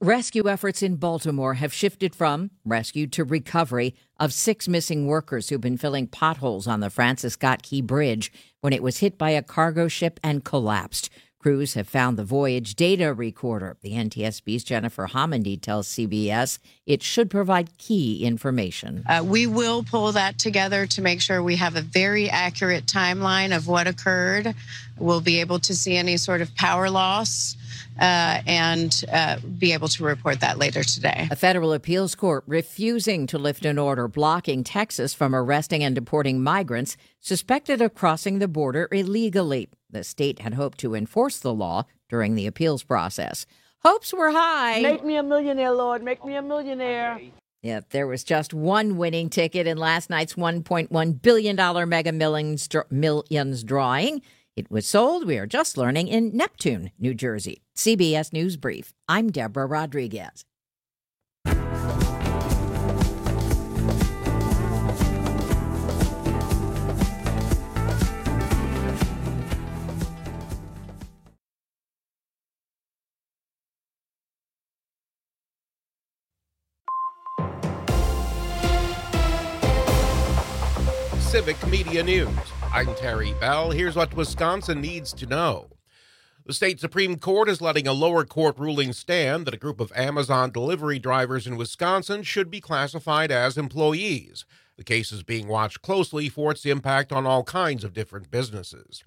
Rescue efforts in Baltimore have shifted from rescue to recovery of 6 missing workers who've been filling potholes on the Francis Scott Key Bridge when it was hit by a cargo ship and collapsed. Crews have found the voyage data recorder. The NTSB's Jennifer Homendy tells CBS it should provide key information. We will pull that together to make sure we have a very accurate timeline of what occurred. We'll be able to see any sort of power loss and be able to report that later today. A federal appeals court refusing to lift an order blocking Texas from arresting and deporting migrants suspected of crossing the border illegally. The state had hoped to enforce the law during the appeals process. Hopes were high. Make me a millionaire, Lord. Make me a millionaire. Yet there was just one winning ticket in last night's $1.1 billion Mega Millions drawing. It was sold, we are just learning, in Neptune, New Jersey. CBS News Brief. I'm Deborah Rodriguez. Civic Media News. I'm Terry Bell. Here's what Wisconsin needs to know. The state Supreme Court is letting a lower court ruling stand that a group of Amazon delivery drivers in Wisconsin should be classified as employees. The case is being watched closely for its impact on all kinds of different businesses.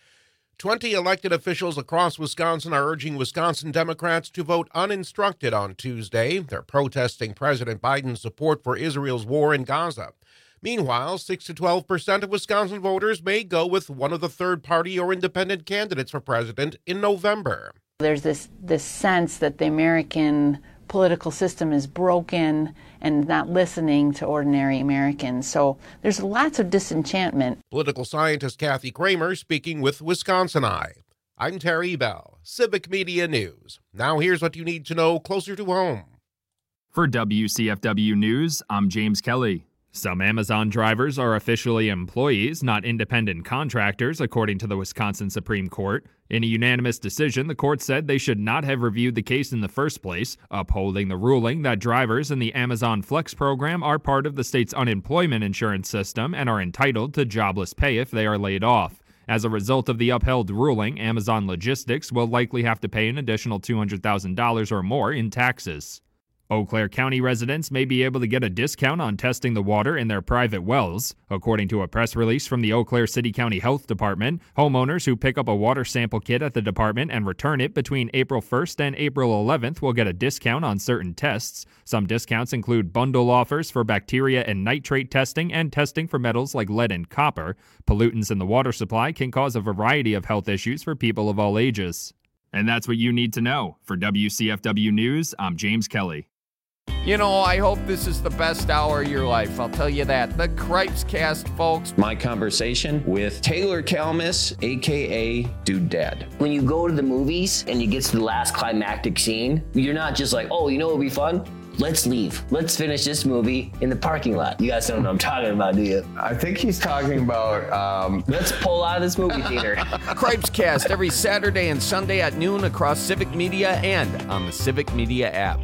20 elected officials across Wisconsin are urging Wisconsin Democrats to vote uninstructed on Tuesday. They're protesting President Biden's support for Israel's war in Gaza. Meanwhile, 6 to 12% of Wisconsin voters may go with one of the third-party or independent candidates for president in November. There's this sense that the American political system is broken and not listening to ordinary Americans. So there's lots of disenchantment. Political scientist Kathy Kramer speaking with Wisconsin Eye. I'm Terry Bell, Civic Media News. Now here's what you need to know closer to home. For WCFW News, I'm James Kelly. Some Amazon drivers are officially employees, not independent contractors, according to the Wisconsin Supreme Court. In a unanimous decision, the court said they should not have reviewed the case in the first place, upholding the ruling that drivers in the Amazon Flex program are part of the state's unemployment insurance system and are entitled to jobless pay if they are laid off. As a result of the upheld ruling, Amazon Logistics will likely have to pay an additional $200,000 or more in taxes. Eau Claire County residents may be able to get a discount on testing the water in their private wells. According to a press release from the Eau Claire City County Health Department, homeowners who pick up a water sample kit at the department and return it between April 1st and April 11th will get a discount on certain tests. Some discounts include bundle offers for bacteria and nitrate testing and testing for metals like lead and copper. Pollutants in the water supply can cause a variety of health issues for people of all ages. And that's what you need to know. For WCFW News, I'm James Kelly. You know, I hope this is the best hour of your life. I'll tell you that. The Cripes Cast, folks. My conversation with Taylor Kalmus, a.k.a. Dude Dad. When you go to the movies and you get to the last climactic scene, you're not just like, oh, you know what would be fun? Let's leave. Let's finish this movie in the parking lot. You guys don't know what I'm talking about, do you? I think he's talking about... Let's pull out of this movie theater. Cripes Cast every Saturday and Sunday at noon across Civic Media and on the Civic Media app.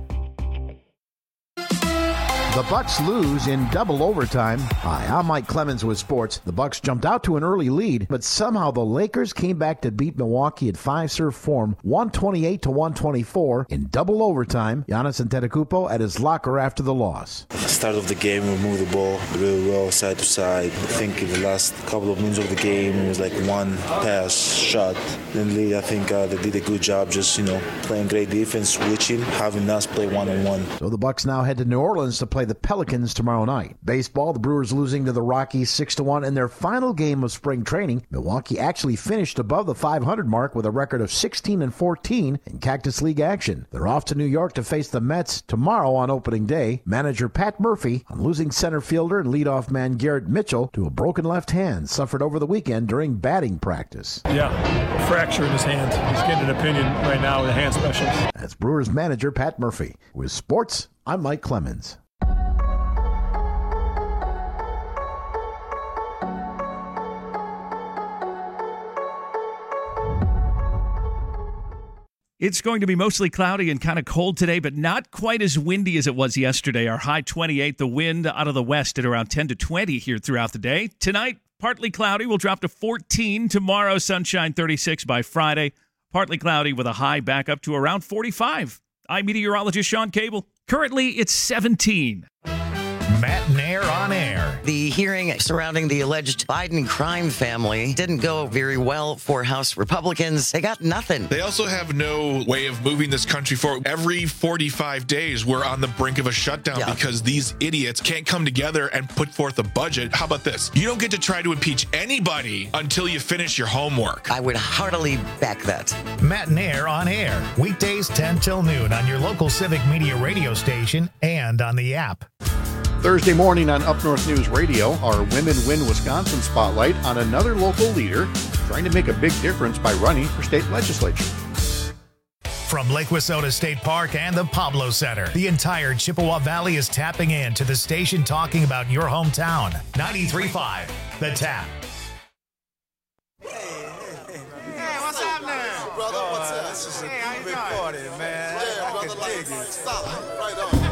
The Bucks lose in double overtime. Hi, I'm Mike Clemens with sports. The Bucks jumped out to an early lead, but somehow the Lakers came back to beat Milwaukee at five-serve form, 128-124 in double overtime. Giannis Antetokounmpo at his locker after the loss. At the start of the game, we moved the ball really well, side to side. I think in the last couple of minutes of the game, it was like one pass, shot. Then I think they did a good job just, playing great defense, switching, having us play one-on-one. So the Bucks now head to New Orleans to play the Pelicans tomorrow night. Baseball, the Brewers losing to the Rockies 6-1 in their final game of spring training. Milwaukee actually finished above the 500 mark with a record of 16-14 in Cactus League action. They're off to New York to face the Mets tomorrow on opening day. Manager Pat Murphy on losing center fielder and leadoff man Garrett Mitchell to a broken left hand suffered over the weekend during batting practice. Yeah, a fracture in his hand. He's getting an opinion right now with a hand specialist. That's Brewers manager Pat Murphy. With sports, I'm Mike Clemens. It's going to be mostly cloudy and kind of cold today, but not quite as windy as it was yesterday. Our high 28, the wind out of the west at around 10 to 20 here throughout the day. Tonight, partly cloudy, will drop to 14. Tomorrow, sunshine 36 by Friday. Partly cloudy with a high back up to around 45. I'm meteorologist Sean Cable. Currently, it's 17. Matt Nair on air. The hearing surrounding the alleged Biden crime family didn't go very well for House Republicans. They got nothing. They also have no way of moving this country forward. Every 45 days, we're on the brink of a shutdown because these idiots can't come together and put forth a budget. How about this? You don't get to try to impeach anybody until you finish your homework. I would heartily back that. Matt Nair on air. Weekdays 10 till noon on your local Civic Media radio station and on the app. Thursday morning on Up North News Radio, our Women Win Wisconsin spotlight on another local leader trying to make a big difference by running for state legislature. From Lake Wissota State Park and the Pablo Center, the entire Chippewa Valley is tapping in to the station talking about your hometown. 93.5, The Tap. Hey, what's up now? Brother, what's up? This is a big party, man. Yeah, I can dig it. Stop. Right on.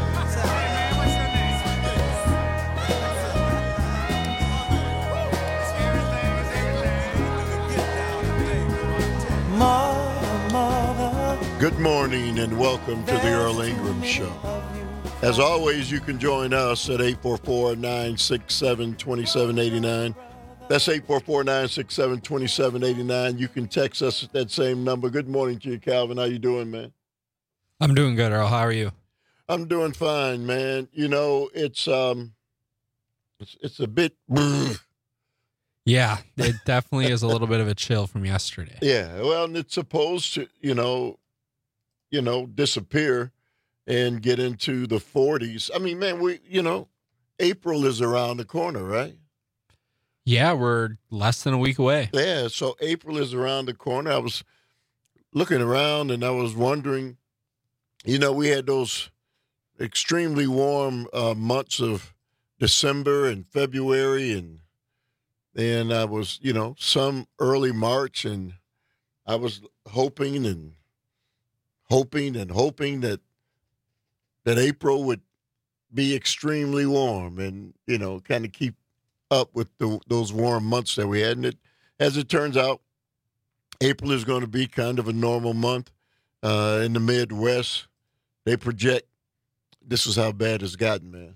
Good morning and welcome to the Earl Ingram Show. As always, you can join us at 844-967-2789. That's 844-967-2789. You can text us at that same number. Good morning to you, Calvin. How you doing, man? I'm doing good, Earl. How are you? I'm doing fine, man. You know, it's a bit... Yeah, it definitely is a little bit of a chill from yesterday. Yeah, well, and it's supposed to, disappear and get into the 40s. I mean, man, April is around the corner, right? Yeah, we're less than a week away. Yeah, so April is around the corner. I was looking around and I was wondering, we had those extremely warm months of December and February and I was, some early March, and I was hoping that April would be extremely warm and, kind of keep up with those warm months that we had. And as it turns out, April is going to be kind of a normal month in the Midwest. They project this is how bad it's gotten, man.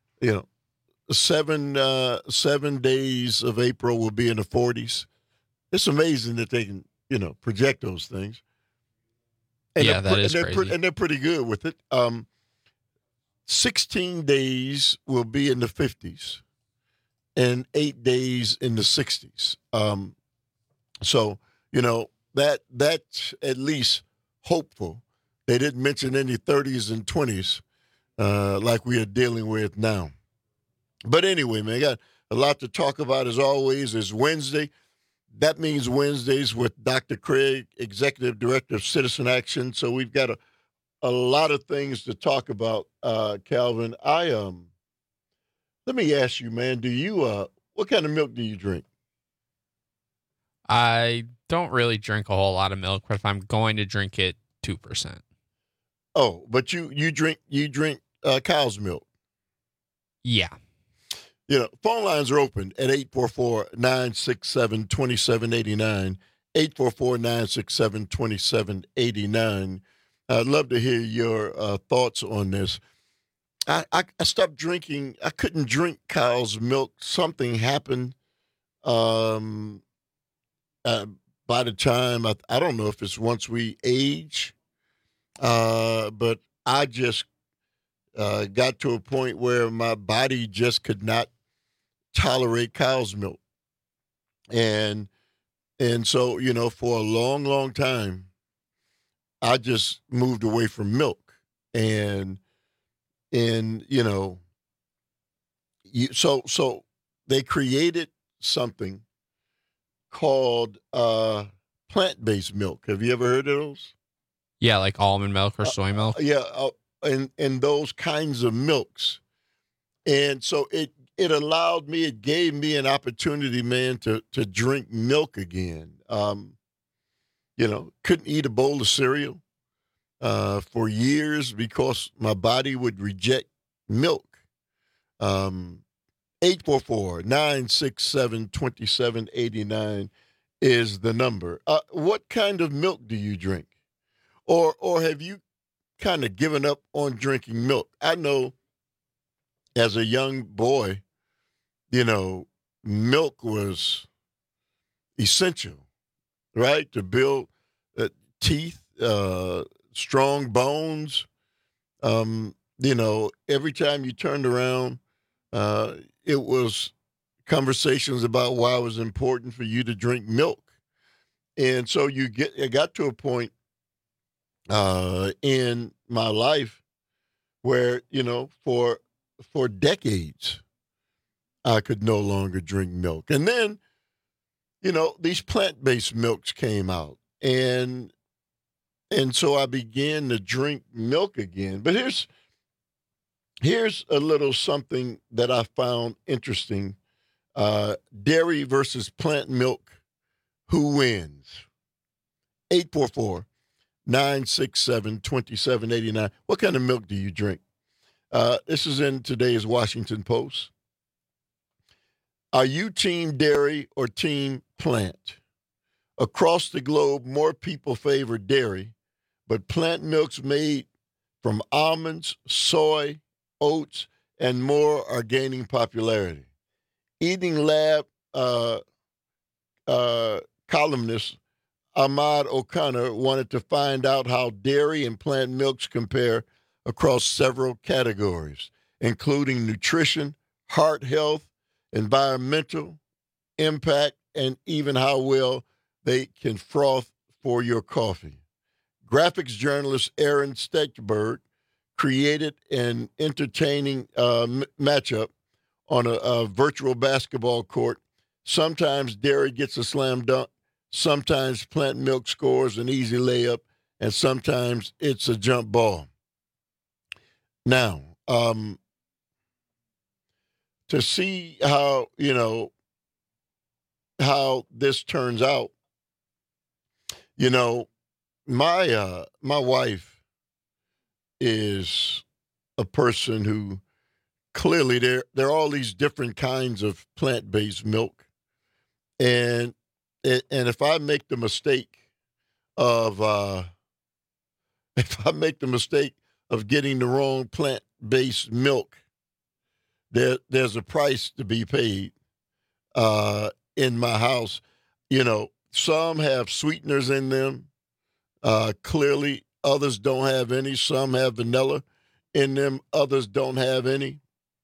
7 days of April will be in the 40s. It's amazing that they can, project those things. And that is crazy. And they're pretty good with it. 16 days will be in the 50s and 8 days in the 60s. So, that's at least hopeful. They didn't mention any 30s and 20s like we are dealing with now. But anyway, man, I got a lot to talk about as always. It's Wednesday. That means Wednesdays with Dr. Craig, Executive Director of Citizen Action. So we've got a lot of things to talk about, Calvin. Let me ask you, man, what kind of milk do you drink? I don't really drink a whole lot of milk, but if I'm going to drink it, 2%. Oh, but you drink cow's milk. Yeah. Phone lines are open at 844-967-2789, 844-967-2789. I'd love to hear your thoughts on this. I stopped drinking. I couldn't drink cow's milk. Something happened by the time, I don't know if it's once we age, but I just got to a point where my body just could not tolerate cow's milk. And so, for a long, long time, I just moved away from milk. So they created something called plant-based milk. Have you ever heard of those? Yeah, like almond milk or soy milk. And those kinds of milks. And so it gave me an opportunity, man, to drink milk again. Couldn't eat a bowl of cereal. for years because my body would reject milk. 844-967-2789 is the number. What kind of milk do you drink? Or have you kind of given up on drinking milk? I know as a young boy, milk was essential, right? To build teeth, strong bones. Every time you turned around, it was conversations about why it was important for you to drink milk. And so it got to a point in my life where, for decades, I could no longer drink milk. And then, these plant-based milks came out. And so I began to drink milk again. But here's a little something that I found interesting. Dairy versus plant milk. Who wins? 844-967-2789. What kind of milk do you drink? This is in today's Washington Post. Are you team dairy or team plant? Across the globe, more people favor dairy, but plant milks made from almonds, soy, oats, and more are gaining popularity. Eating Lab columnist Ahmad O'Connor wanted to find out how dairy and plant milks compare across several categories, including nutrition, heart health, environmental impact, and even how well they can froth for your coffee. Graphics journalist Aaron Stechberg created an entertaining matchup on a virtual basketball court. Sometimes dairy gets a slam dunk, sometimes plant milk scores an easy layup, and sometimes it's a jump ball. Now, to see how, how this turns out, my wife is a person who clearly there are all these different kinds of plant-based milk. And if I make the mistake of getting the wrong plant-based milk, there's a price to be paid in my house. Some have sweeteners in them. Clearly, others don't have any. Some have vanilla in them. Others don't have any.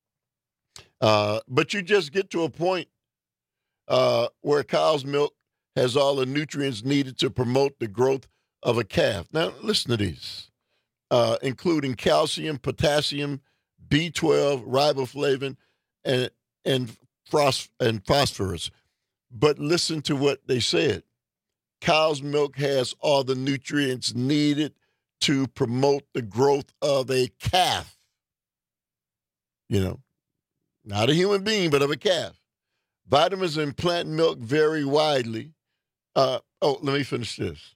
But you just get to a point where cow's milk has all the nutrients needed to promote the growth of a calf. Now, listen to these, including calcium, potassium, B12, riboflavin, and phosphorus. But listen to what they said. Cow's milk has all the nutrients needed to promote the growth of a calf. Not a human being, but of a calf. Vitamins in plant milk vary widely. Let me finish this.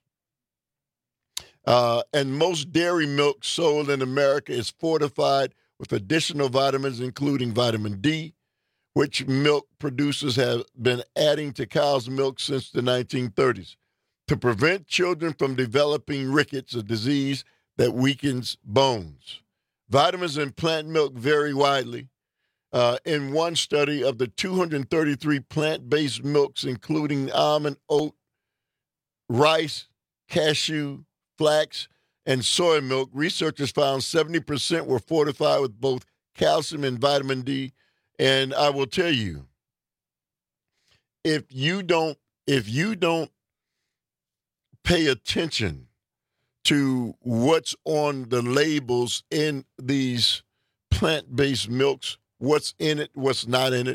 And most dairy milk sold in America is fortified with additional vitamins, including vitamin D, which milk producers have been adding to cow's milk since the 1930s to prevent children from developing rickets, a disease that weakens bones. Vitamins in plant milk vary widely. In one study of the 233 plant-based milks, including almond, oat, rice, cashew, flax, and soy milk, researchers found 70% were fortified with both calcium and vitamin D. And I will tell you, if you don't pay attention to what's on the labels in these plant-based milks, what's in it, what's not in it,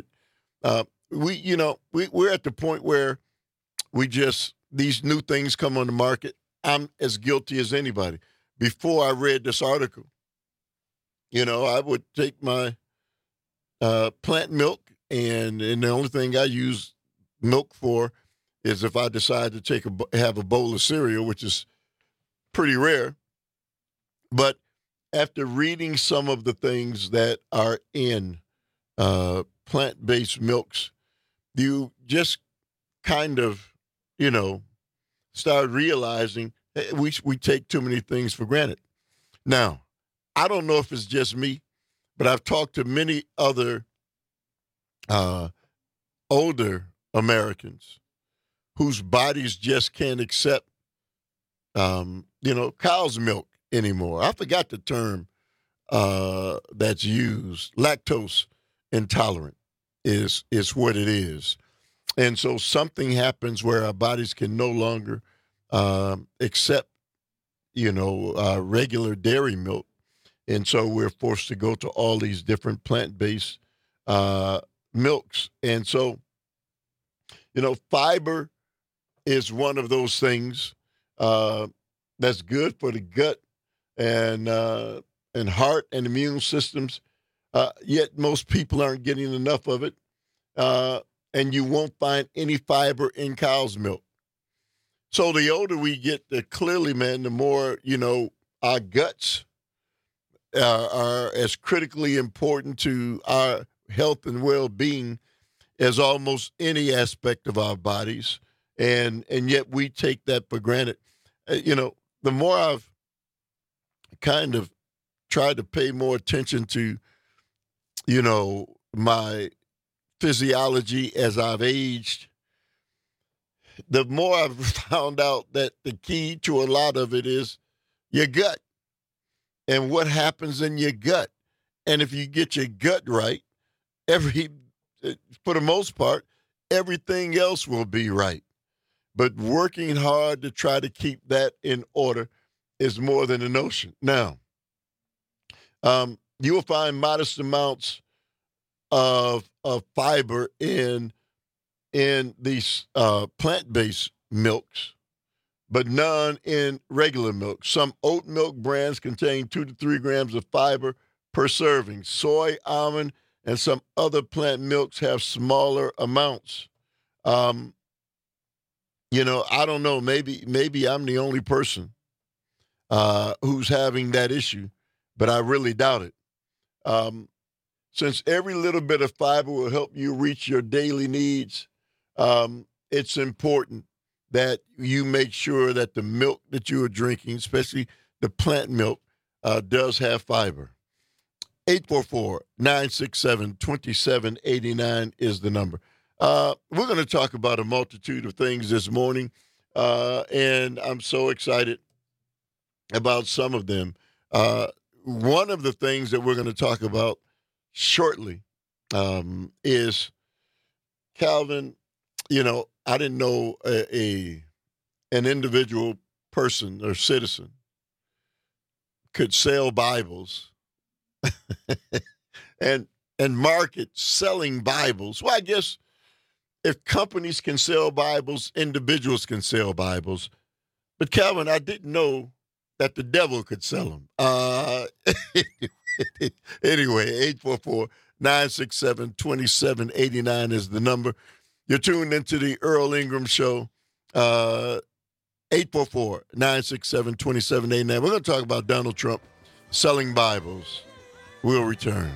we're at the point where these new things come on the market. I'm as guilty as anybody. Before I read this article, I would take my plant milk, and the only thing I use milk for is if I decide to have a bowl of cereal, which is pretty rare. But after reading some of the things that are in plant-based milks, you just kind of, start realizing we take too many things for granted. Now, I don't know if it's just me, but I've talked to many other older Americans whose bodies just can't accept, cow's milk anymore. I forgot the term that's used. Lactose intolerant is what it is. And so something happens where our bodies can no longer accept, regular dairy milk. And so we're forced to go to all these different plant-based milks. And so, fiber is one of those things that's good for the gut and heart and immune systems. Yet most people aren't getting enough of it. And you won't find any fiber in cow's milk. So the older we get, clearly, man, the more, our guts are as critically important to our health and well-being as almost any aspect of our bodies. And yet we take that for granted. The more I've kind of tried to pay more attention to, my physiology as I've aged, the more I've found out that the key to a lot of it is your gut and what happens in your gut. And if you get your gut right, for the most part, everything else will be right. But working hard to try to keep that in order is more than a notion. Now, you will find modest amounts of fiber in these plant-based milks, but none in regular milk. Some oat milk brands contain 2 to 3 grams of fiber per serving. Soy, almond, and some other plant milks have smaller amounts. I don't know. Maybe I'm the only person who's having that issue, but I really doubt it. Since every little bit of fiber will help you reach your daily needs, it's important that you make sure that the milk that you are drinking, especially the plant milk, does have fiber. 844-967-2789 is the number. We're going to talk about a multitude of things this morning, and I'm so excited about some of them. One of the things that we're going to talk about shortly is, Calvin, I didn't know an individual person or citizen could sell Bibles and market selling Bibles. Well, I guess if companies can sell Bibles, individuals can sell Bibles. But Calvin, I didn't know that the devil could sell them. Anyway, 844-967-2789 is the number. You're tuned into the Earl Ingram Show. 844-967-2789. We're going to talk about Donald Trump selling Bibles. We'll return.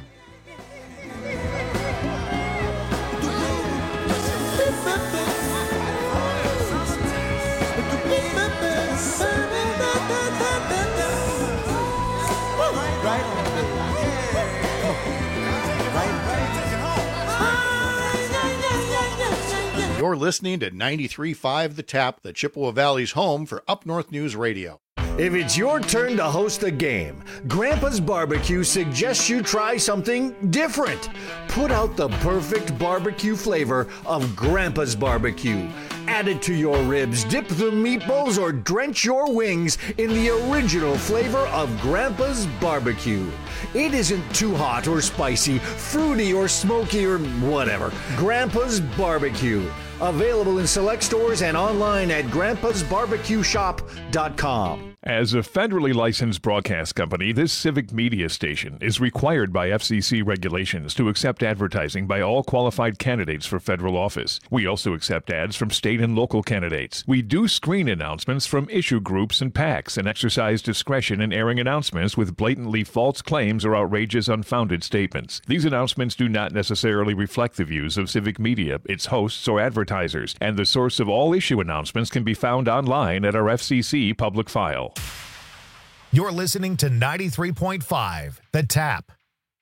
You're listening to 93.5 The Tap, the Chippewa Valley's home for Up North News Radio. If it's your turn to host a game, Grandpa's Barbecue suggests you try something different. Put out the perfect barbecue flavor of Grandpa's Barbecue. Add it to your ribs, dip the meatballs, or drench your wings in the original flavor of Grandpa's Barbecue. It isn't too hot or spicy, fruity or smoky or whatever. Grandpa's Barbecue. Available in select stores and online at grandpasbarbecueshop.com. As a federally licensed broadcast company, this civic media station is required by FCC regulations to accept advertising by all qualified candidates for federal office. We also accept ads from state and local candidates. We do screen announcements from issue groups and PACs and exercise discretion in airing announcements with blatantly false claims or outrageous, unfounded statements. These announcements do not necessarily reflect the views of civic media, its hosts, or advertisers, and the source of all issue announcements can be found online at our FCC public file. You're listening to 93.5, The Tap.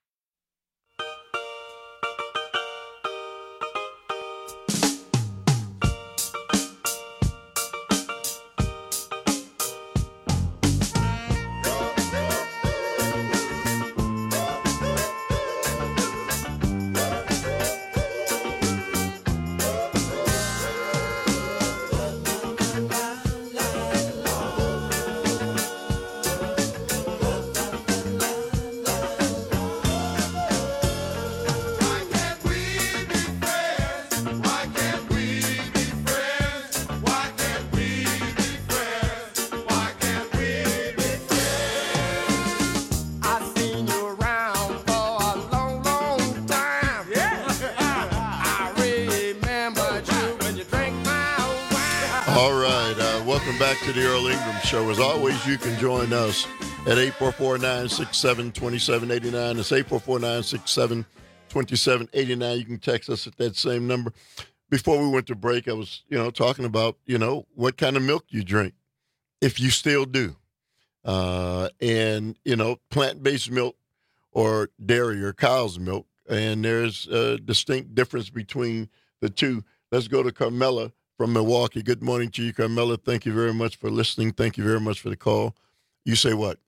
Back to the Earl Ingram Show. As always, you can join us at 844-967-2789. It's 844-967-2789. You can text us at that same number. Before we went to break, I was, talking about, what kind of milk you drink, if you still do. And, plant-based milk or dairy or cow's milk. And there's a distinct difference between the two. Let's go to Carmela from Milwaukee. Good morning to you, Carmela. Thank you very much for listening. Thank you very much for the call. You say what?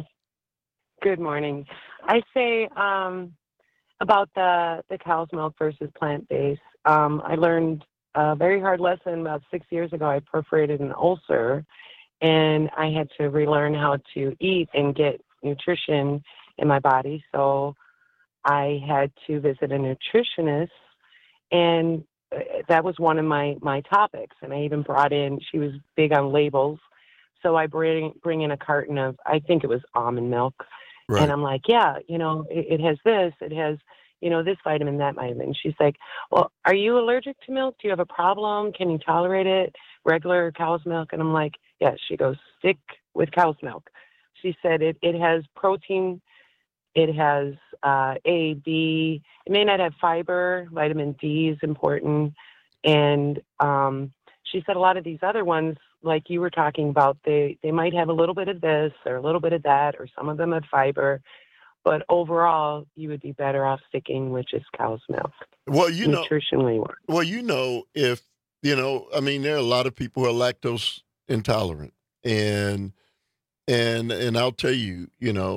Good morning. I say about the cow's milk versus plant-based. I learned a very hard lesson about 6 years ago. I perforated an ulcer, and I had to relearn how to eat and get nutrition in my body. So I had to visit a nutritionist, and that was one of my topics. And I even brought in, she was big on labels. So I bring in a carton of, I think it was almond milk. Right. And I'm like, yeah, it has this, it has, this vitamin, that vitamin. She's like, well, are you allergic to milk? Do you have a problem? Can you tolerate it? Regular cow's milk? And I'm like, yeah. She goes, stick with cow's milk. She said it has protein. It has A, B. It may not have fiber. Vitamin D is important. And she said a lot of these other ones, like you were talking about, they might have a little bit of this or a little bit of that, or some of them have fiber. But overall, you would be better off sticking with just cow's milk. Well, nutritionally work. Well, if, there are a lot of people who are lactose intolerant. And I'll tell you,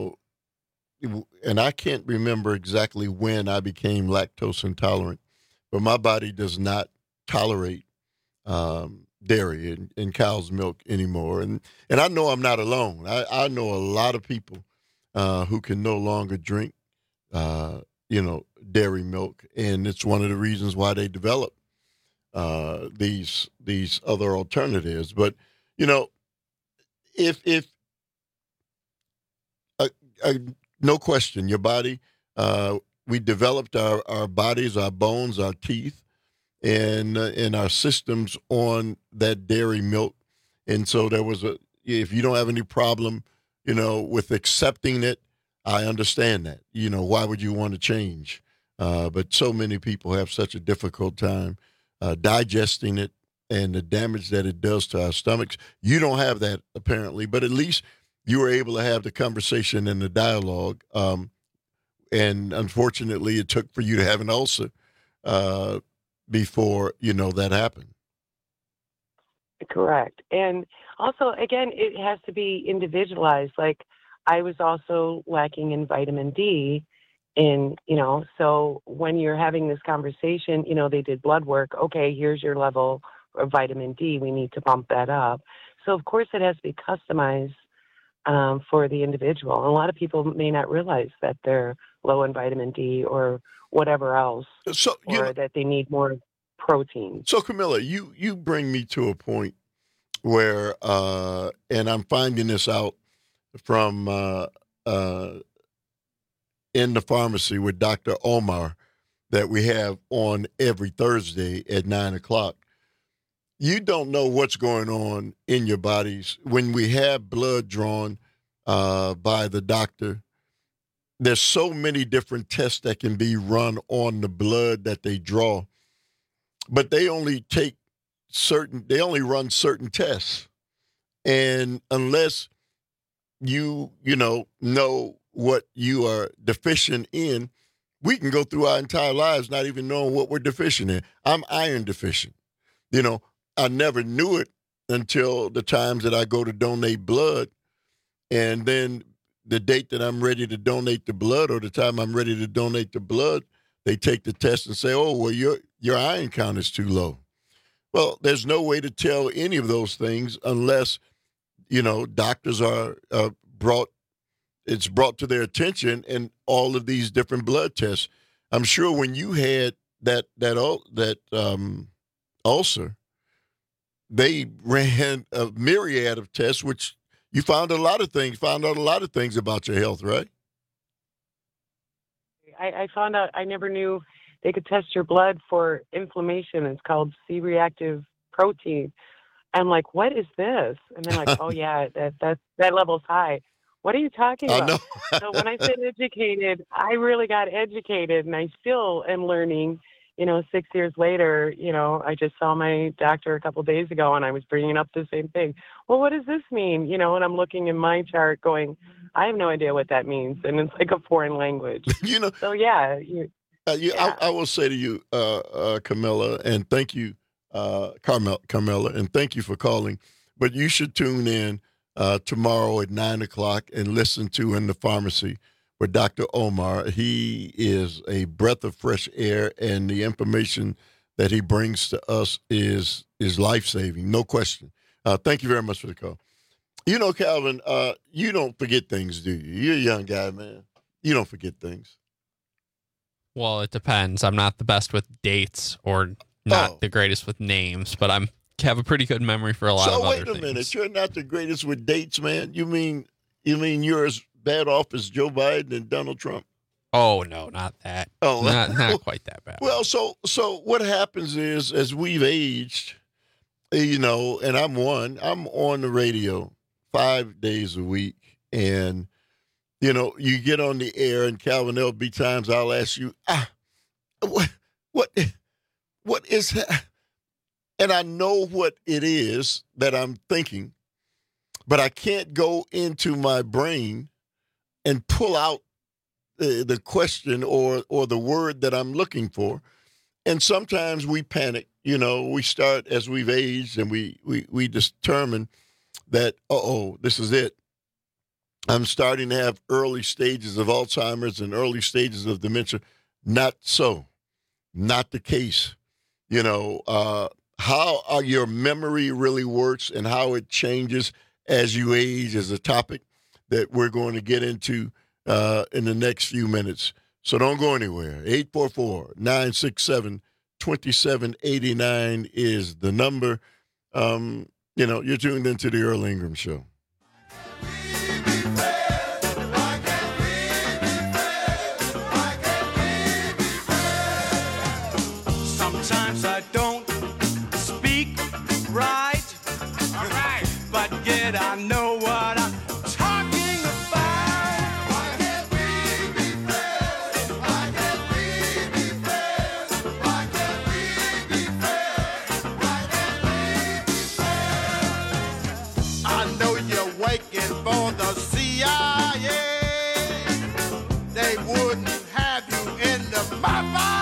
and I can't remember exactly when I became lactose intolerant, but my body does not tolerate dairy and cow's milk anymore. And I know I'm not alone. I know a lot of people who can no longer drink, dairy milk, and it's one of the reasons why they develop these other alternatives. But if no question, your body, we developed our bodies, our bones, our teeth, and our systems on that dairy milk. And so if you don't have any problem, with accepting it, I understand that. Why would you want to change? But so many people have such a difficult time digesting it and the damage that it does to our stomachs. You don't have that, apparently, but at least you were able to have the conversation and the dialogue. And unfortunately, it took for you to have an ulcer before, that happened. Correct. And also, again, it has to be individualized. Like, I was also lacking in vitamin D. So when you're having this conversation, they did blood work. Okay, here's your level of vitamin D. We need to bump that up. So, of course, it has to be customized for the individual. And a lot of people may not realize that they're low in vitamin D or whatever else, or that they need more protein. So, Camilla, you bring me to a point where, and I'm finding this out from in the pharmacy with Dr. Omar that we have on every Thursday at 9 o'clock. You don't know what's going on in your bodies. When we have blood drawn by the doctor, there's so many different tests that can be run on the blood that they draw, but they only run certain tests. And unless you know what you are deficient in, we can go through our entire lives not even knowing what we're deficient in. I'm iron deficient. I never knew it until the times that I go to donate blood, and then the date that I'm ready to donate the blood, or the time I'm ready to donate the blood, they take the test and say, oh, well, your iron count is too low. Well, there's no way to tell any of those things unless, doctors are brought to their attention and all of these different blood tests. I'm sure when you had that ulcer, they ran a myriad of tests, which you found out a lot of things about your health, right? I found out, I never knew they could test your blood for inflammation. It's called C-reactive protein. I'm like, what is this? And they're like, oh yeah, that level's high. What are you talking about? So when I said educated, I really got educated, and I still am learning. 6 years later, I just saw my doctor a couple of days ago, and I was bringing up the same thing. Well, what does this mean? And I'm looking in my chart going, I have no idea what that means. And it's like a foreign language. So yeah. I will say to you, Camilla, and thank you, Carmela, and thank you for calling. But you should tune in tomorrow at 9 o'clock and listen to In the Pharmacy with Dr. Omar. He is a breath of fresh air, and the information that he brings to us is life-saving, no question. Thank you very much for the call. Calvin, you don't forget things, do you? You're a young guy, man. You don't forget things. Well, it depends. I'm not the best with dates or not the greatest with names, but I have a pretty good memory for a lot of other things. So wait a minute. You're not the greatest with dates, man? You mean you're as bad off as Joe Biden and Donald Trump? Oh, no, not that. Oh, not quite that bad. Well, so what happens is, as we've aged, and I'm on the radio 5 days a week, and you get on the air, and Calvin, there'll be times I'll ask you, what is that? And I know what it is that I'm thinking, but I can't go into my brain and pull out the question or the word that I'm looking for. And sometimes we panic. We start, as we've aged, and we determine that, this is it. I'm starting to have early stages of Alzheimer's and early stages of dementia. Not so. Not the case. How your memory really works and how it changes as you age is a topic that we're going to get into in the next few minutes. So don't go anywhere. 844-967-2789 is the number. You're tuned into the Earl Ingram Show. Sometimes I don't speak right. All right. But yet I know what I'm talking about. Why can't we be friends? Why can't we be friends? Why can't we be friends? Why can't we be friends? I know you're waiting for the CIA. They wouldn't have you in the mafia.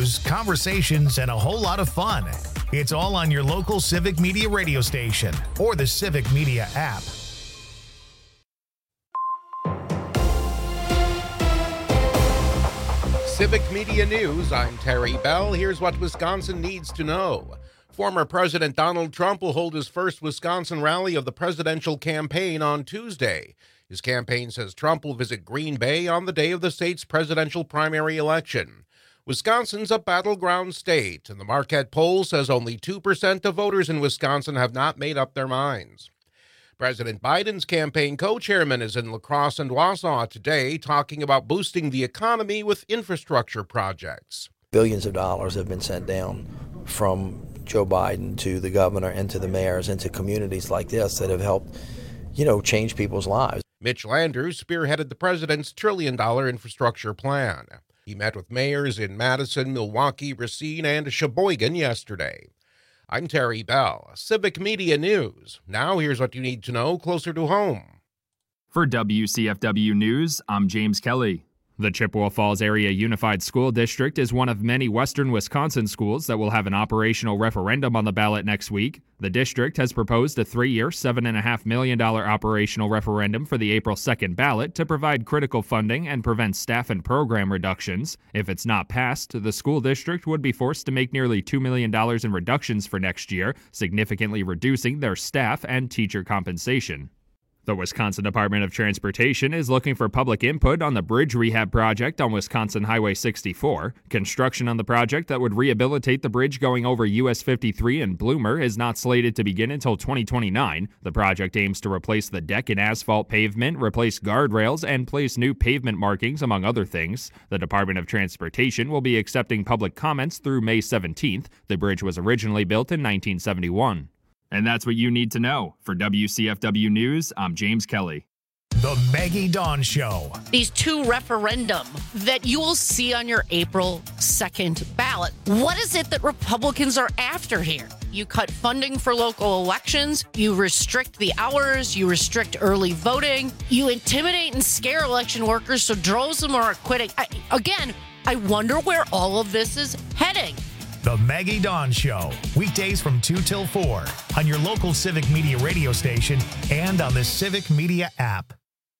news, conversations, and a whole lot of fun. It's all on your local Civic Media radio station or the Civic Media app. Civic Media News, I'm Terry Bell. Here's what Wisconsin needs to know. Former President Donald Trump will hold his first Wisconsin rally of the presidential campaign on Tuesday. His campaign says Trump will visit Green Bay on the day of the state's presidential primary election. Wisconsin's a battleground state, and the Marquette poll says only 2% of voters in Wisconsin have not made up their minds. President Biden's campaign co-chairman is in La Crosse and Wausau today talking about boosting the economy with infrastructure projects. Billions of dollars have been sent down from Joe Biden to the governor and to the mayors and to communities like this that have helped, change people's lives. Mitch Landrieu spearheaded the president's $1 trillion infrastructure plan. He met with mayors in Madison, Milwaukee, Racine, and Sheboygan yesterday. I'm Terry Bell, Civic Media News. Now here's what you need to know closer to home. For WCFW News, I'm James Kelly. The Chippewa Falls Area Unified School District is one of many western Wisconsin schools that will have an operational referendum on the ballot next week. The district has proposed a 3-year, $7.5 million operational referendum for the April 2nd ballot to provide critical funding and prevent staff and program reductions. If it's not passed, the school district would be forced to make nearly $2 million in reductions for next year, significantly reducing their staff and teacher compensation. The Wisconsin Department of Transportation is looking for public input on the bridge rehab project on Wisconsin Highway 64. Construction on the project that would rehabilitate the bridge going over US 53 in Bloomer is not slated to begin until 2029. The project aims to replace the deck and asphalt pavement, replace guardrails, and place new pavement markings, among other things. The Department of Transportation will be accepting public comments through May 17th. The bridge was originally built in 1971. And that's what you need to know. For WCFW News, I'm James Kelly. The Maggie Dawn Show. These two referendum that you will see on your April 2nd ballot. What is it that Republicans are after here? You cut funding for local elections, you restrict the hours, you restrict early voting, you intimidate and scare election workers so droves of them are quitting. I wonder where all of this is heading. The Maggie Dawn Show, weekdays from 2 till 4 on your local Civic Media radio station and on the Civic Media app.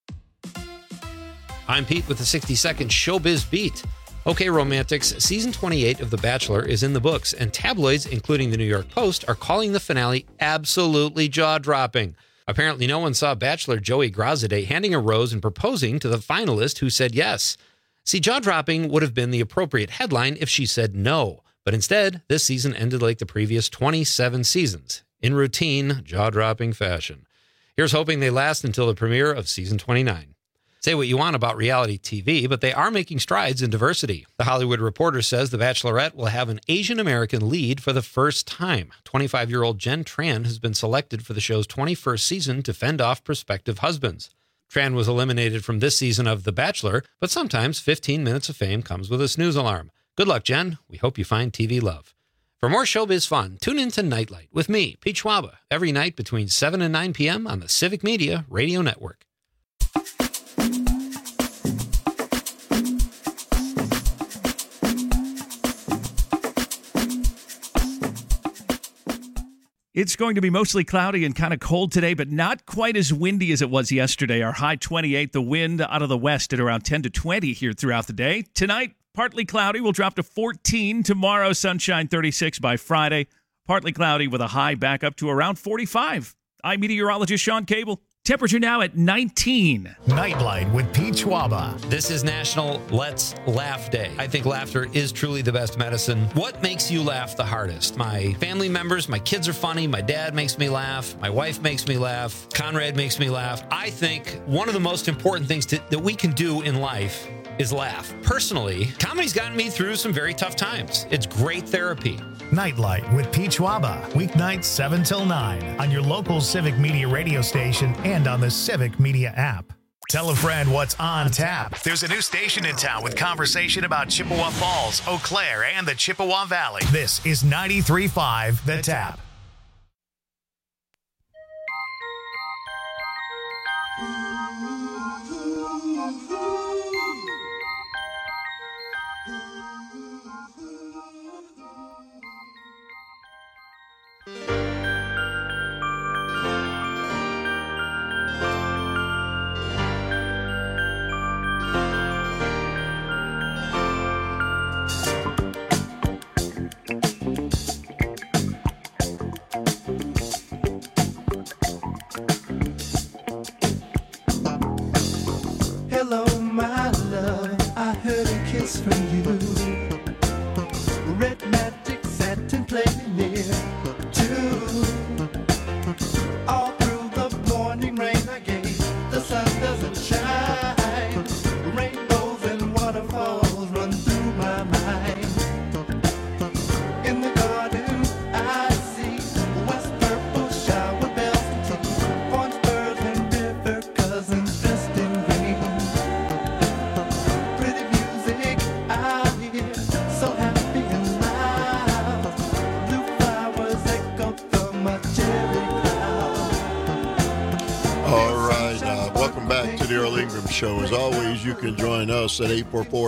I'm Pete with the 60-second Showbiz Beat. Okay, romantics, season 28 of The Bachelor is in the books, and tabloids, including the New York Post, are calling the finale absolutely jaw-dropping. Apparently, no one saw Bachelor Joey Grossaday handing a rose and proposing to the finalist who said yes. See, jaw-dropping would have been the appropriate headline if she said no. But instead, this season ended like the previous 27 seasons, in routine, jaw-dropping fashion. Here's hoping they last until the premiere of season 29. Say what you want about reality TV, but they are making strides in diversity. The Hollywood Reporter says The Bachelorette will have an Asian American lead for the first time. 25-year-old Jen Tran has been selected for the show's 21st season to fend off prospective husbands. Tran was eliminated from this season of The Bachelor, but sometimes 15 minutes of fame comes with a snooze alarm. Good luck, Jen. We hope you find TV love. For more showbiz fun, tune in to Nightlight with me, Pete Schwaba, every night between 7 and 9 p.m. on the Civic Media Radio Network. It's going to be mostly cloudy and kind of cold today, but not quite as windy as it was yesterday. Our high 28, the wind out of the west at around 10 to 20 here throughout the day. Tonight, partly cloudy, will drop to 14. Tomorrow, sunshine 36 by Friday. Partly cloudy with a high back up to around 45. I'm meteorologist Sean Cable. Temperature now at 19. Nightlight with Pete Schwaba. This is National Let's Laugh Day. I think laughter is truly the best medicine. What makes you laugh the hardest? My family members, my kids are funny, my dad makes me laugh, my wife makes me laugh, Conrad makes me laugh. I think one of the most important things that we can do in life is laugh. Personally, comedy's gotten me through some very tough times. It's great therapy. Nightlight with Pete Schwaba, weeknights 7 till 9 on your local Civic Media radio station and on the Civic Media app. Tell a friend what's on tap. There's a new station in town with conversation about Chippewa Falls, Eau Claire, and the Chippewa Valley. This is 93.5 The Tap. just for you. Red magic satin playing near too. All through the morning rain I gave, the sun doesn't shine. Rainbows and waterfalls run through my mind. In the garden I see west purple shower bells and tea, orange birds and river cousins dressed in green. Pretty music I hear, so happy and loud. Blue flowers echo from my cherry cloud. All right, welcome back to the Earl Ingram Show. As always, you can join us at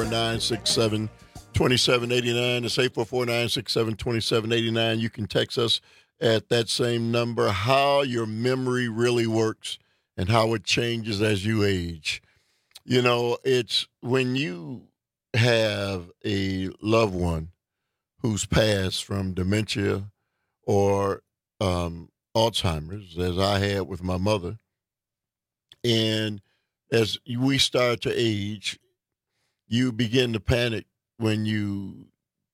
844-967-2789. It's 844-967-2789. You can text us at that same number. How your memory really works and how it changes as you age. You know, it's when you have a loved one who's passed from dementia or Alzheimer's, as I had with my mother, and as we start to age, you begin to panic when you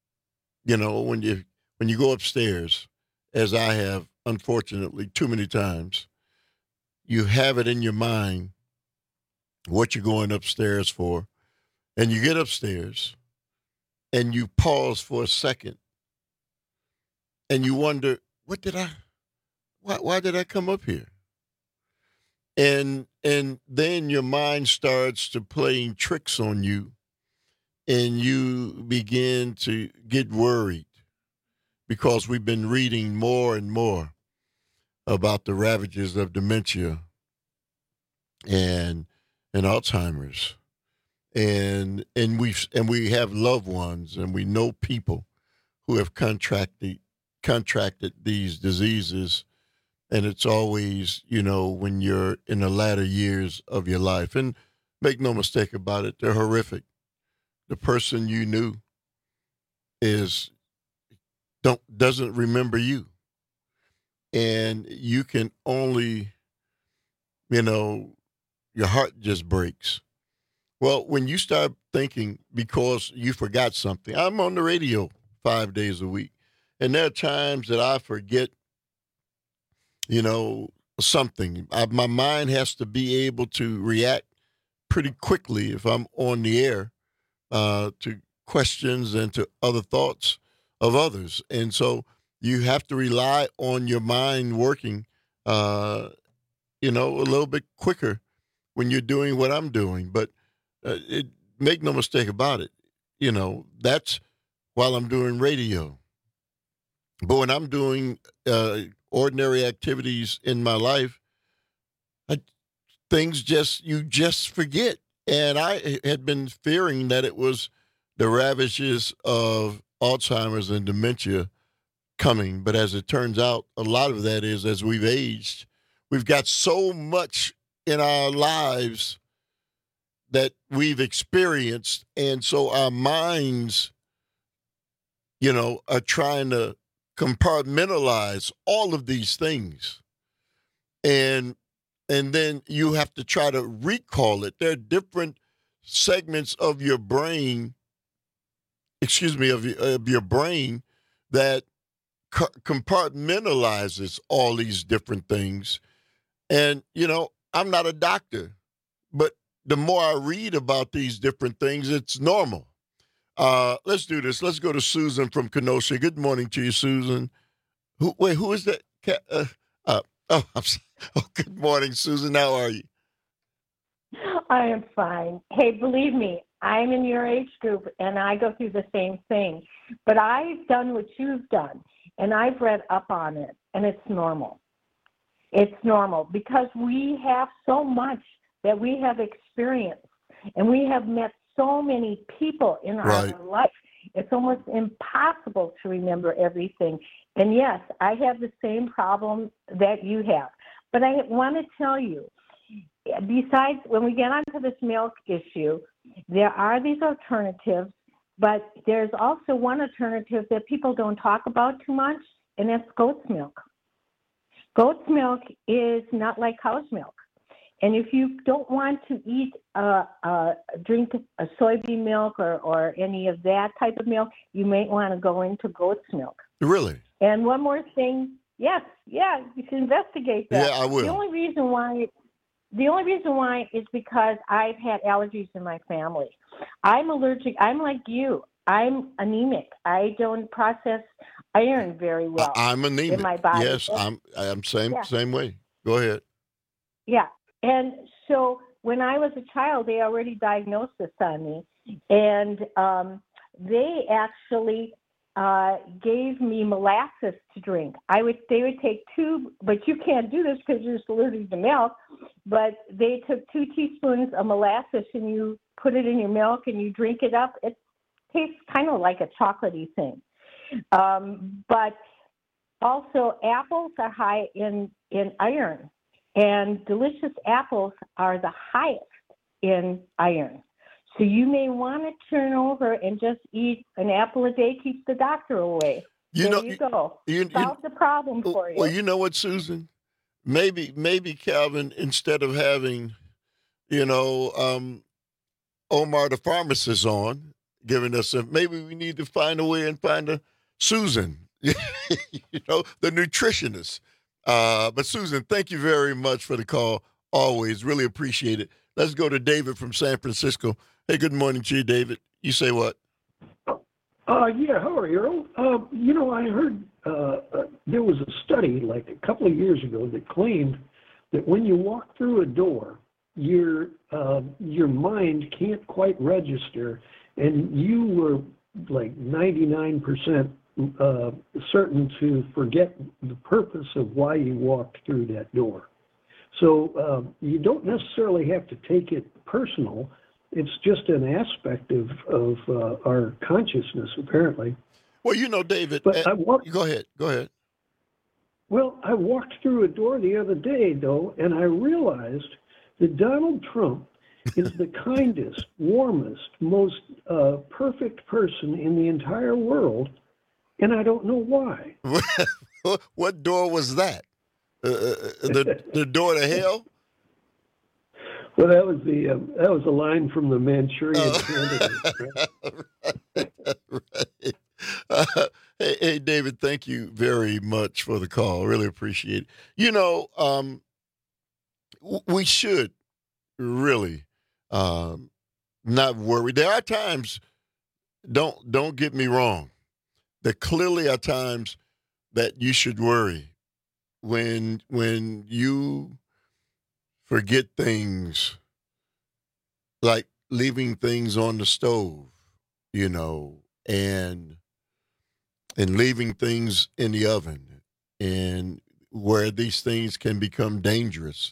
go upstairs, as I have, unfortunately, too many times. You have it in your mind what you're going upstairs for, and you get upstairs, and you pause for a second, and you wonder, why did I come up here? And then your mind starts to playing tricks on you, and you begin to get worried because we've been reading more and more about the ravages of dementia and Alzheimer's, and we have loved ones, and we know people who have contracted these diseases. And it's always, when you're in the latter years of your life. And make no mistake about it, they're horrific. The person you knew doesn't remember you. And you can only, your heart just breaks. Well, when you start thinking because you forgot something, I'm on the radio 5 days a week. And there are times that I forget something. My mind has to be able to react pretty quickly if I'm on the air to questions and to other thoughts of others. And so you have to rely on your mind working, a little bit quicker when you're doing what I'm doing. But make no mistake about it, that's while I'm doing radio. But when I'm doing ordinary activities in my life, you just forget. And I had been fearing that it was the ravages of Alzheimer's and dementia coming. But as it turns out, a lot of that is as we've aged, we've got so much in our lives that we've experienced. And so our minds, are trying to compartmentalize all of these things. And then you have to try to recall it. There are different segments of your brain, of your brain that compartmentalizes all these different things. And, I'm not a doctor, but the more I read about these different things, it's normal. Let's do this. Let's go to Susan from Kenosha. Good morning to you, Susan. Who is that? Good morning, Susan. How are you? I am fine. Hey, believe me, I'm in your age group, and I go through the same thing. But I've done what you've done, and I've read up on it, and it's normal. It's normal because we have so much that we have experienced, and we have met so many people in our life. It's almost impossible to remember everything. And yes, I have the same problem that you have. But I want to tell you, besides, when we get onto this milk issue, there are these alternatives, but there's also one alternative that people don't talk about too much, and that's goat's milk. Goat's milk is not like cow's milk. And if you don't want to eat, drink a soybean milk or any of that type of milk, you may want to go into goat's milk. Really? And one more thing, yes, you should investigate that. Yeah, I will. The only reason why is because I've had allergies in my family. I'm allergic. I'm like you. I'm anemic. I don't process iron very well. I'm anemic. In my body. Yes, I'm same way. Go ahead. Yeah. And so when I was a child, they already diagnosed this on me. And they actually gave me molasses to drink. They would take 2, but you can't do this because you're just allergic to milk. But they took 2 teaspoons of molasses and you put it in your milk and you drink it up. It tastes kind of like a chocolatey thing. But also apples are high in iron, and delicious apples are the highest in iron. So you may want to turn over and just eat an apple a day, keeps the doctor away. There you go. Solve the problem for you. Well, you know what, Susan? Maybe Calvin, instead of having, Omar the pharmacist on, giving us maybe we need to find a way and find a Susan, the nutritionist. But Susan, thank you very much for the call. Always really appreciate it. Let's go to David from San Francisco. Hey, good morning to you, David. You say what? Yeah, how are you, Earl? I heard there was a study like a couple of years ago that claimed that when you walk through a door, your mind can't quite register, and you were like 99% certain to forget the purpose of why you walked through that door. So you don't necessarily have to take it personal. It's just an aspect of our consciousness, apparently. Well, David, but go ahead. Well, I walked through a door the other day, though, and I realized that Donald Trump is the kindest, warmest, most perfect person in the entire world, and I don't know why. What door was that? The door to hell? Well, that was a line from the Manchurian Candidate. Right. Hey, David, thank you very much for the call. Really appreciate it. We should really not worry. There are times, don't get me wrong, there clearly are times that you should worry when you forget things like leaving things on the stove, and leaving things in the oven, and where these things can become dangerous.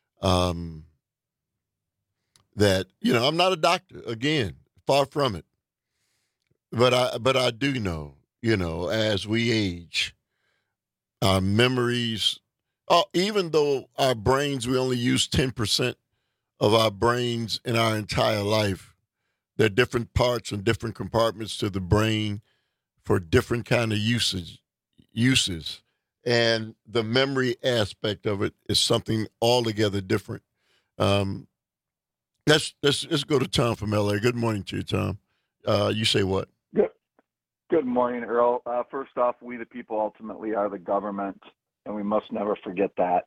That, I'm not a doctor, again, far from it. But I do know, as we age, our memories, even though our brains, we only use 10% of our brains in our entire life, there are different parts and different compartments to the brain for different kind of uses. And the memory aspect of it is something altogether different. Let's go to Tom from LA. Good morning to you, Tom. You say what? Good morning, Earl. First off, we the people ultimately are the government, and we must never forget that.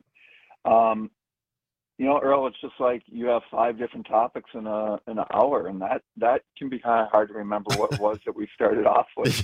Earl, it's just like you have 5 different topics in an hour, and that can be kind of hard to remember what it was that we started off with.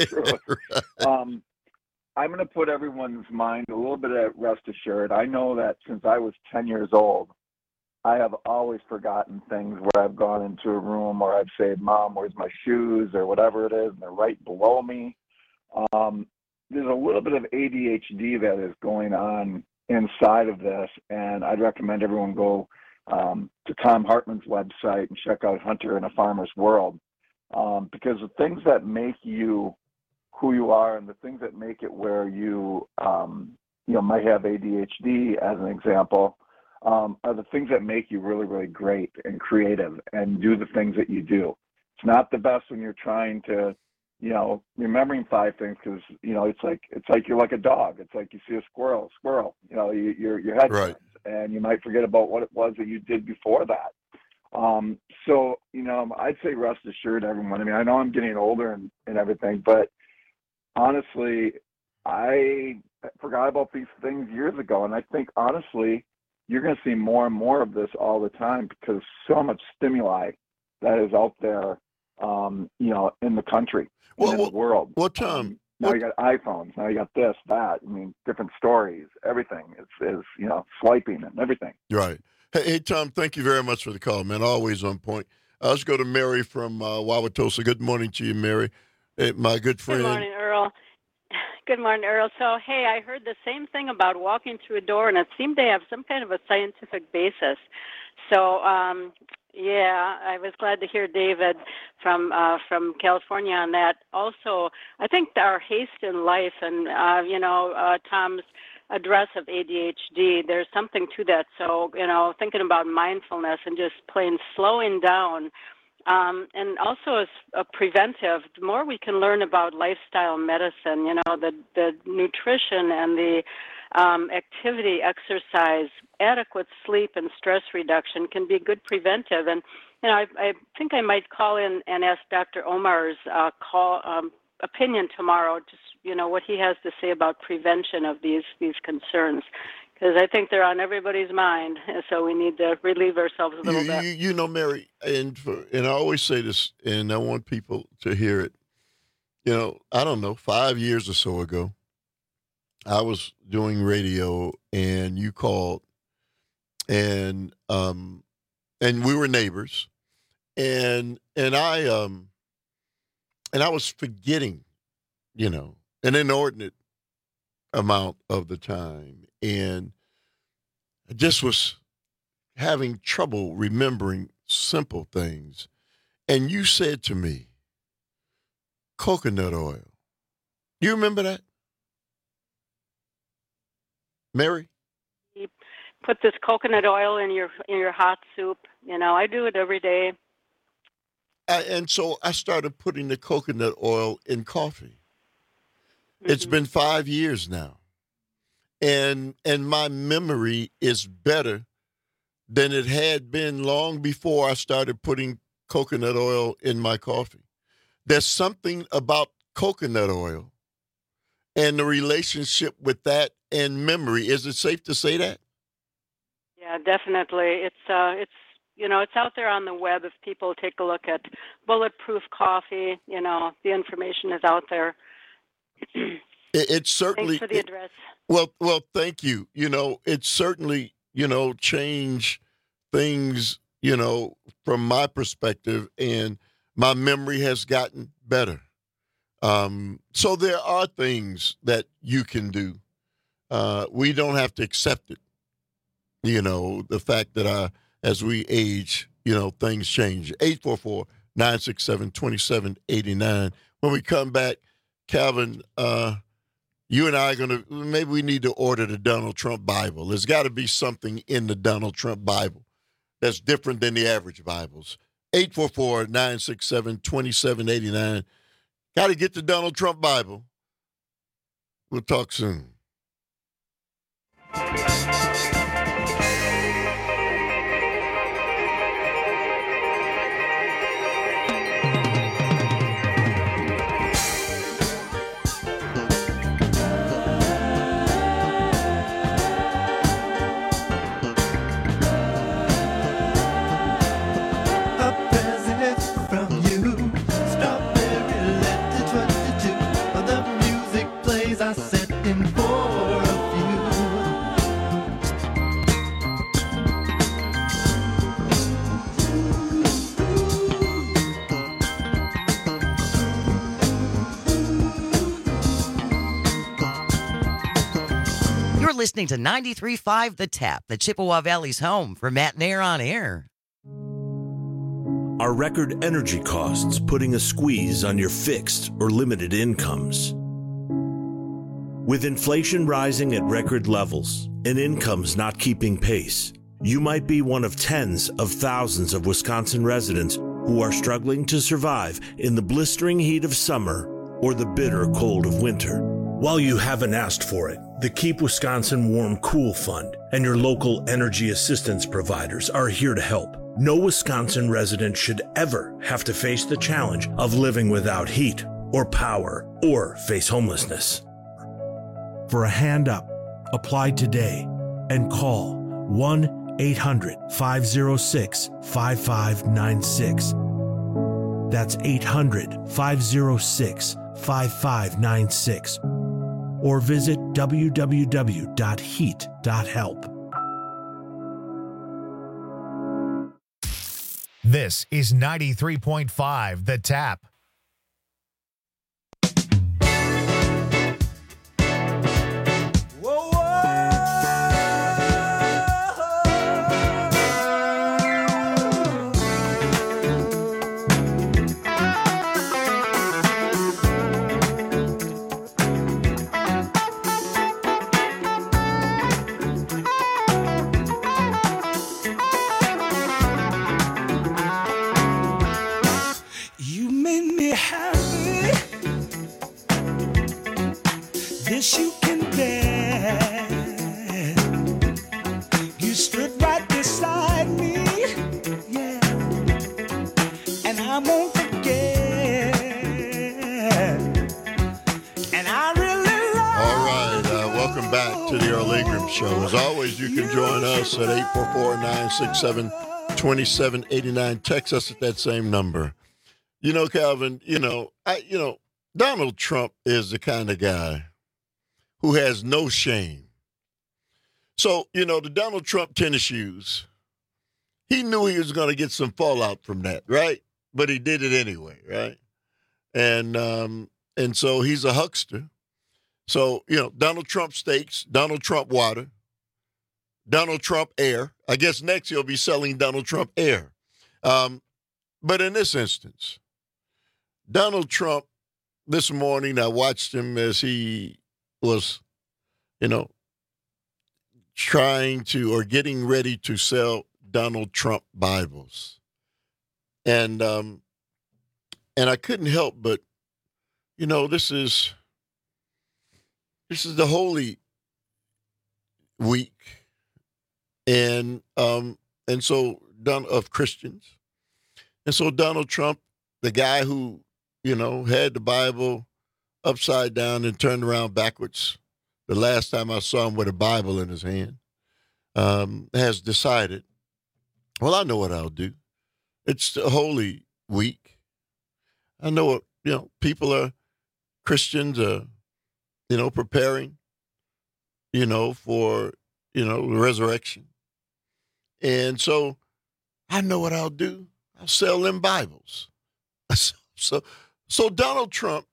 I'm going to put everyone's mind a little bit at rest assured. I know that since I was 10 years old, I have always forgotten things where I've gone into a room or I've said, Mom, where's my shoes, or whatever it is, and they're right below me. There's a little bit of ADHD that is going on inside of this, and I'd recommend everyone go to Tom Hartman's website and check out Hunter in a Farmer's World, because the things that make you who you are and the things that make it where you might have ADHD, as an example, are the things that make you really, really great and creative and do the things that you do. It's not the best when you're trying to, remembering 5 things, because, it's like you're like a dog. It's like you see a squirrel, your head. Right. and you might forget about what it was that you did before that. So, I'd say rest assured, everyone. I mean, I know I'm getting older and everything, but honestly, I forgot about these things years ago. And I think, honestly, you're going to see more and more of this all the time because so much stimuli that is out there, in the country, in the world. Now you got iPhones. Now you got this, that. I mean, different stories. Everything is swiping and everything. Right. Hey, Tom, thank you very much for the call, man. Always on point. Let's go to Mary from Wauwatosa. Good morning to you, Mary. Hey, my good friend. Good morning, Earl. Good morning, Earl. So, hey, I heard the same thing about walking through a door, and it seemed to have some kind of a scientific basis. So, I was glad to hear David from California on that. Also, I think our haste in life and, Tom's address of ADHD, there's something to that. So, thinking about mindfulness and just plain slowing down. And also as a preventive, the more we can learn about lifestyle medicine, the nutrition and the activity, exercise, adequate sleep, and stress reduction can be good preventive. And, I think I might call in and ask Dr. Omar's opinion tomorrow, just, what he has to say about prevention of these concerns. Because I think they're on everybody's mind, so we need to relieve ourselves a little bit. Mary, and I always say this, and I want people to hear it. I don't know, 5 years or so ago, I was doing radio, and you called, and we were neighbors, and I was forgetting, an inordinate amount of the time. And I just was having trouble remembering simple things. And you said to me, coconut oil. You remember that? Mary? You put this coconut oil in your hot soup. I do it every day. And so I started putting the coconut oil in coffee. Mm-hmm. It's been 5 years now. And my memory is better than it had been long before I started putting coconut oil in my coffee. There's something about coconut oil and the relationship with that and memory. Is it safe to say that? Yeah, definitely. It's out there on the web if people take a look at Bulletproof Coffee. The information is out there. It certainly. Thanks for the address. Well, thank you. It certainly, changed things, from my perspective, and my memory has gotten better. So there are things that you can do. We don't have to accept it. The fact that as we age, things change. 844-967-2789. When we come back, Calvin, you and I are maybe we need to order the Donald Trump Bible. There's got to be something in the Donald Trump Bible that's different than the average Bibles. 844-967-2789. Got to get the Donald Trump Bible. We'll talk soon. Listening to 93.5 The Tap, the Chippewa Valley's home for Matt Nair on Air. Are record energy costs putting a squeeze on your fixed or limited incomes? With inflation rising at record levels and incomes not keeping pace, you might be one of tens of thousands of Wisconsin residents who are struggling to survive in the blistering heat of summer or the bitter cold of winter. While you haven't asked for it, The Keep Wisconsin Warm Cool Fund and your local energy assistance providers are here to help. No Wisconsin resident should ever have to face the challenge of living without heat or power or face homelessness. For a hand up, apply today and call 1-800-506-5596. That's 800-506-5596. Or visit www.heat.help. This is 93.5 The Tap. This you can bear. You stood right beside me, yeah, and I won't forget. And I really love. All right, welcome back to the Earl Ingram Show. As always, you can join us at 844-967-2789. Text us at that same number. You know, Calvin, Donald Trump is the kind of guy who has no shame. So, the Donald Trump tennis shoes, he knew he was going to get some fallout from that, right? But he did it anyway, right? And so he's a huckster. So, Donald Trump steaks, Donald Trump water, Donald Trump air. I guess next he'll be selling Donald Trump air. But in this instance, Donald Trump, this morning I watched him as he was, trying to or getting ready to sell Donald Trump Bibles. And I couldn't help but, this is the Holy Week. And so of Christians. And so Donald Trump, the guy who, had the Bible upside down and turned around backwards, the last time I saw him with a Bible in his hand, has decided, well, I know what I'll do. It's the Holy Week. I know what, people are, Christians are, preparing, for, the resurrection. And so I know what I'll do. I'll sell them Bibles. So Donald Trump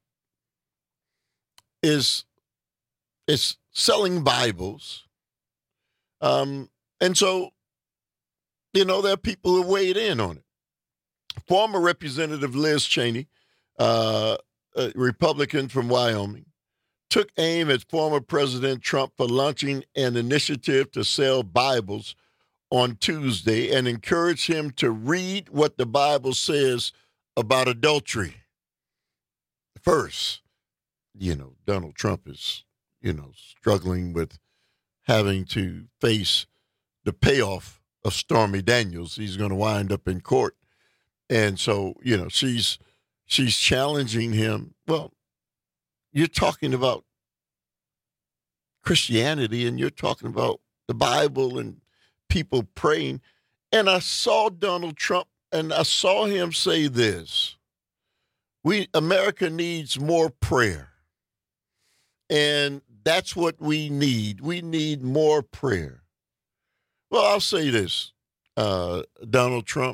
is selling Bibles. And so, there are people who weighed in on it. Former Representative Liz Cheney, a Republican from Wyoming, took aim at former President Trump for launching an initiative to sell Bibles on Tuesday and encouraged him to read what the Bible says about adultery. First, Donald Trump is, struggling with having to face the payoff of Stormy Daniels. He's going to wind up in court. And so, she's challenging him. Well, you're talking about Christianity and you're talking about the Bible and people praying. And I saw Donald Trump and I saw him say this: America needs more prayer. And that's what we need. We need more prayer. Well, I'll say this, Donald Trump.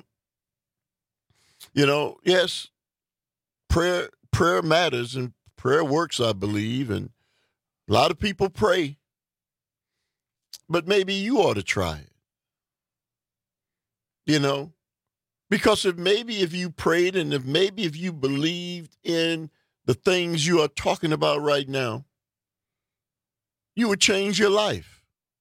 Yes, prayer matters and prayer works, I believe. And a lot of people pray. But maybe you ought to try it. Because if you prayed and if you believed in the things you are talking about right now, you would change your life.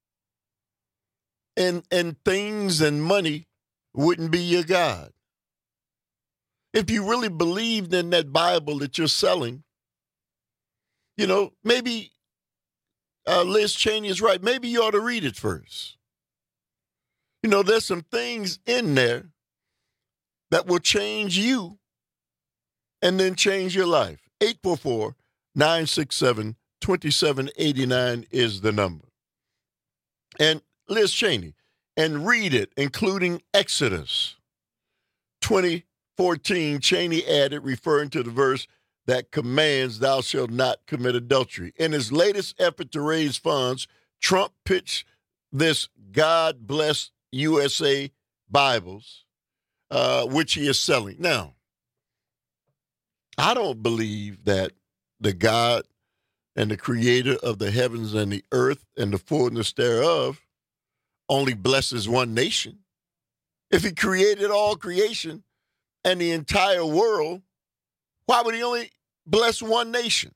And things and money wouldn't be your God. If you really believed in that Bible that you're selling, maybe Liz Cheney is right. Maybe you ought to read it first. You know, there's some things in there that will change you and then change your life. 844-967-2789 is the number. And Liz Cheney, and read it, including Exodus 20:14. Cheney added, referring to the verse that commands thou shalt not commit adultery. In his latest effort to raise funds, Trump pitched this God Bless USA Bibles, which he is selling. Now, I don't believe that the God and the creator of the heavens and the earth and the fullness thereof only blesses one nation. If he created all creation and the entire world, why would he only bless one nation?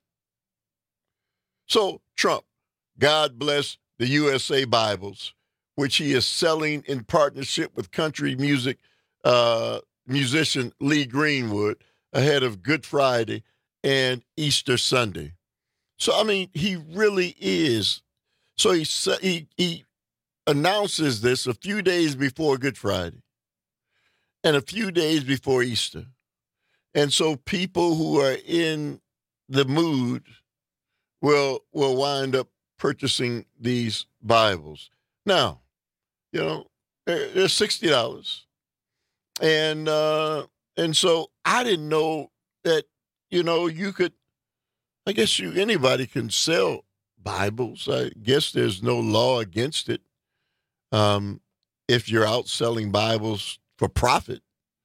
So, Trump, God bless the USA Bibles, which he is selling in partnership with country music musician Lee Greenwood ahead of Good Friday and Easter Sunday. So, I mean, he really is. So he announces this a few days before Good Friday and a few days before Easter. And so people who are in the mood will wind up purchasing these Bibles. Now, you know, they're $60. And so I didn't know that, you know, you could, I guess anybody can sell Bibles. I guess there's no law against it. If you're out selling Bibles for profit.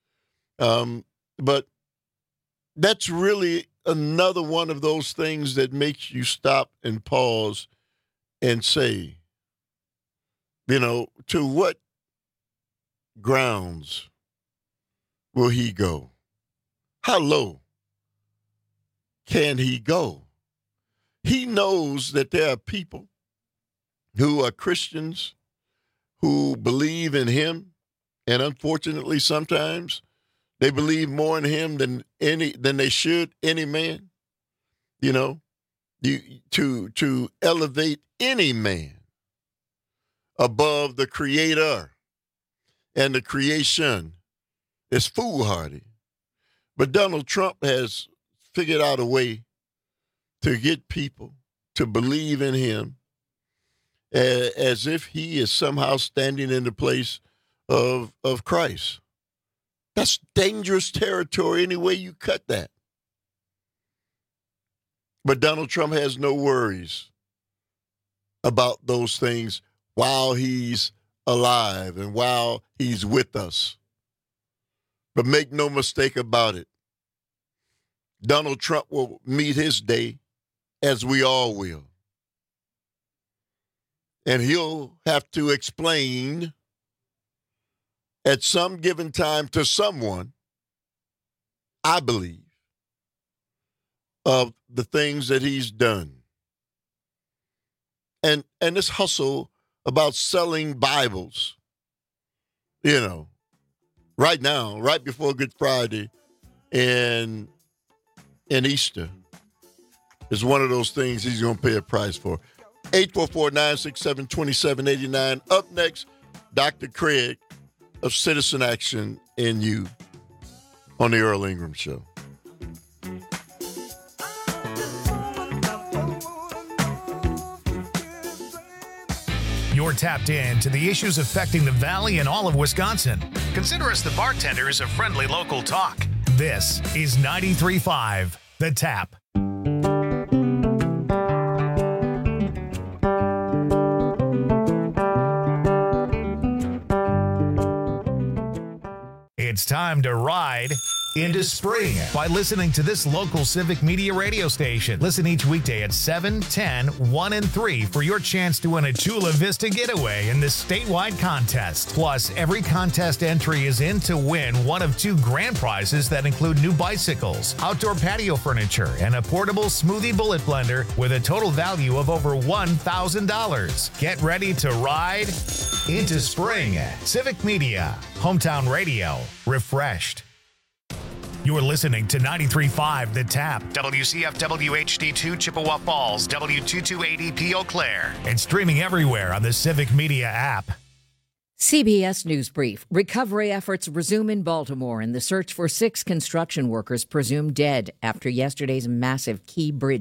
But that's really another one of those things that makes you stop and pause and say, you know, to what grounds will he go? How low can he go? He knows that there are people who are Christians who believe in him, and unfortunately sometimes they believe more in him than they should any man. You know, to elevate any man above the creator and the creation is foolhardy. But Donald Trump has figured out a way to get people to believe in him as if he is somehow standing in the place of Christ. That's dangerous territory any way you cut that. But Donald Trump has no worries about those things while he's alive and while he's with us. But make no mistake about it, Donald Trump will meet his day, as we all will. And he'll have to explain at some given time to someone, I believe, of the things that he's done. And this hustle about selling Bibles, you know, right now, right before Good Friday and Easter, is one of those things he's going to pay a price for. 844-967-2789. Up next, Dr. Craig of Citizen Action NU on the Earl Ingram Show. You're tapped in to the issues affecting the Valley and all of Wisconsin. Consider us the bartenders of friendly local talk. This is 93.5 The Tap. It's time to ride into spring by listening to this local Civic Media radio station. Listen each weekday at 7, 10, 1, and 3 for your chance to win a Chula Vista getaway in this statewide contest. Plus, every contest entry is in to win one of 2 grand prizes that include new bicycles, outdoor patio furniture, and a portable smoothie bullet blender with a total value of over $1,000. Get ready to ride into spring. Civic Media, hometown radio, refreshed. You're listening to 93.5 The Tap, WCFW HD2 Chippewa Falls, W228EP Eau Claire, and streaming everywhere on the Civic Media app. CBS News Brief. Recovery efforts resume in Baltimore in the search for 6 construction workers presumed dead after yesterday's massive Key Bridge